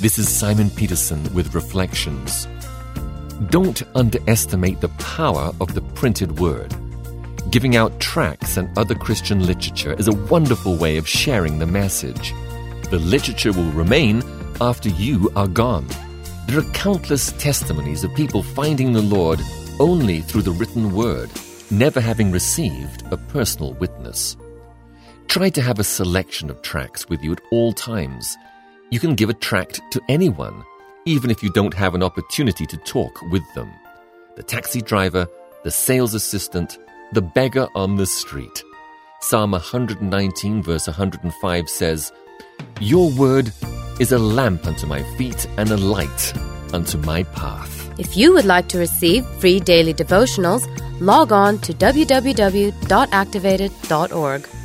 This is Simon Peterson with Reflections. Don't underestimate the power of the printed word. Giving out tracts and other Christian literature is a wonderful way of sharing the message. The literature will remain after you are gone. There are countless testimonies of people finding the Lord only through the written word, never having received a personal witness. Try to have a selection of tracts with you at all times. You can give a tract to anyone, even if you don't have an opportunity to talk with them. The taxi driver, the sales assistant, the beggar on the street. Psalm 119 verse 105 says, "Your word is a lamp unto my feet and a light unto my path." If you would like to receive free daily devotionals, log on to www.activated.org.